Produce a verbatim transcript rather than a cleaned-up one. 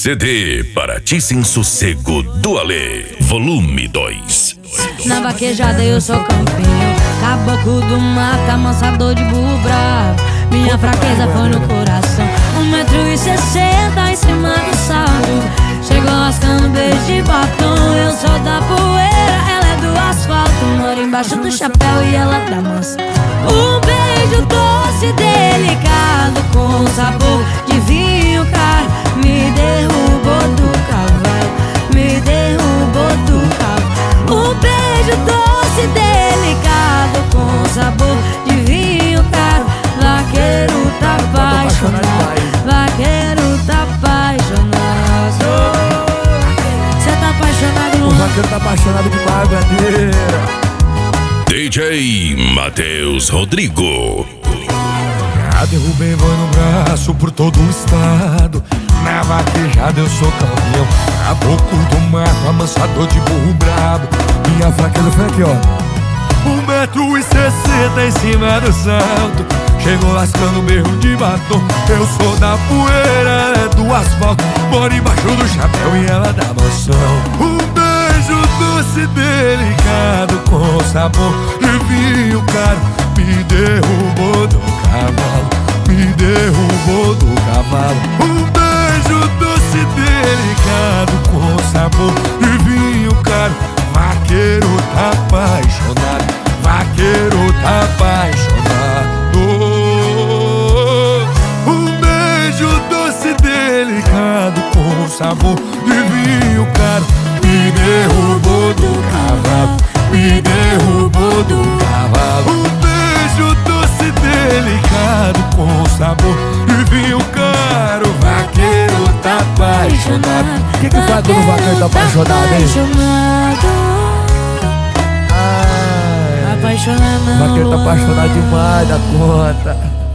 C D Paraty Sem Sossego do Alê, volume dois. Na vaquejada eu sou campeão, caboclo do mato, amansador de burro bravo. Minha fraqueza foi no coração. Um metro e sessenta em cima do salto, chegou lascando beijo de batom. Eu sou da poeira, ela é do asfalto, moro embaixo do chapéu e ela dá mansa. Um beijo doce, delicado, com sabor de vinho caro, me derrubou do cavalo, me derrubou do cavalo. Um beijo doce, delicado, com sabor de vinho caro. Vaqueiro tá apaixonado, vaqueiro tá apaixonado. Cê tá apaixonado, o vaqueiro tá apaixonado demais, bandeira. D J Matheus Rodrigo. Já derrubei boi no braço por todo o estado. Na vaquejada eu sou campeão, caboclo do mato, amansador de burro brabo. Minha fraqueza foi aqui, ó. Um metro e sessenta em cima do salto, chegou lascando berro de batom. Eu sou da poeira, ela é do asfalto, moro embaixo do chapéu e ela dá mansão. Um beijo doce, delicado, com sabor de vinho caro, me derrubou do cavalo, me derrubou do cavalo. Um beijo doce, delicado, com sabor de vinho caro. Vaqueiro tá apaixonado, vaqueiro tá apaixonado. Um beijo doce, delicado, com sabor de vinho caro, me derrubou do cavalo, me derrubou do cavalo. Um beijo doce, delicado, com sabor de vinho caro. Vaqueiro tá apaixonado. O que que faz quando o vaqueiro tá apaixonado, hein? Apaixonado. O vaqueiro tá apaixonado demais da conta.